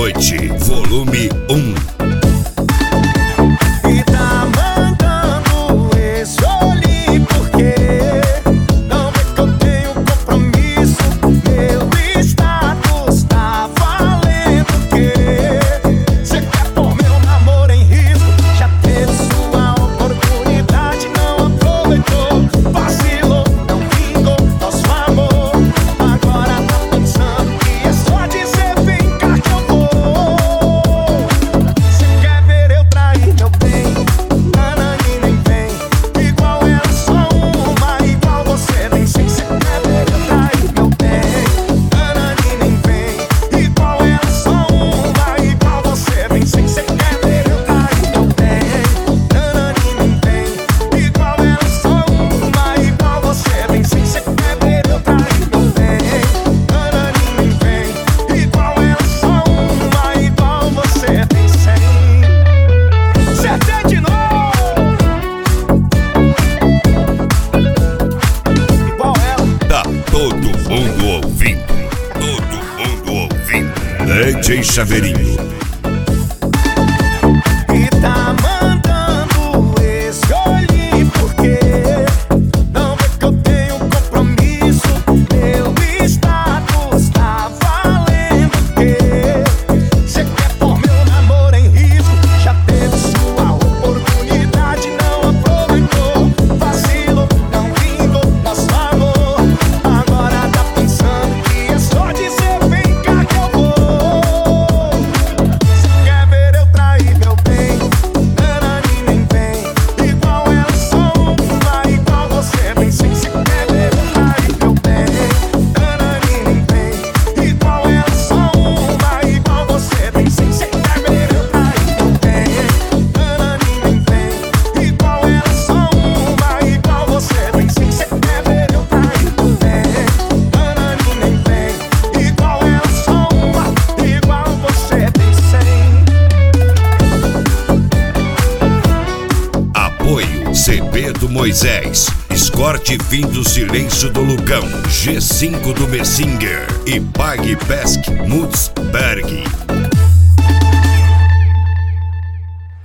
noite, volume 1. E tá mandando esse olhinho porque não vê que eu tenho compromisso. Meu status tá valendo o quê? Cê quer pôr meu namoro em risco? Já teve sua oportunidade, não aproveitou. Vacilou, não vingou nosso amor. Agora tá pensando que é só dizer vem cá que eu vou. Cê quer ver eu trair meu bem? Nanani nem vem. Igual ela, só uma. Igual você nem sei. Cê quer ver eu trair meu bem? Nanani nem vem. Igual ela, só uma. Igual você nem sei. Cê quer ver eu trair meu bem? Nanani nem vem. Igual ela, só uma. Igual você nem sei. Cê quer ver eu trair meu bem? Nanani nem vem. Igual ela, só uma. Igual você tem 100. Acertei de novo. Igual ela. Tá todo mundo ouvindo. Todo mundo ouvindo. DJ Chaveirinho. E tá mandando esse olhinho porque não vê que eu tenho compromisso. Meu status tá valendo o quê? Cê quer pôr meu namoro em risco? Já teve sua oportunidade, não aproveitou. Vacilou, não vingou nosso amor. Agora tá pensando que é só dizer vem cá que eu vou. Cê quer ver eu trair meu bem? Nanani nem vem. Igual ela, só uma. Igual você nem sei. Cê quer ver eu trair meu bem? Nanani nem vem. Igual ela, só uma. Igual você nem sei. Cê quer ver eu trair meu bem? Nanani nem vem. Igual ela, só uma. Igual você nem sei. Cê quer ver eu trair meu bem? Nanani nem vem. Igual ela, só uma. Igual você tem 100. Apoio CB do Moisés, Escorte Fim do Silêncio do Lucão, G5 do Messinger e Pague Pesque Mutzberg.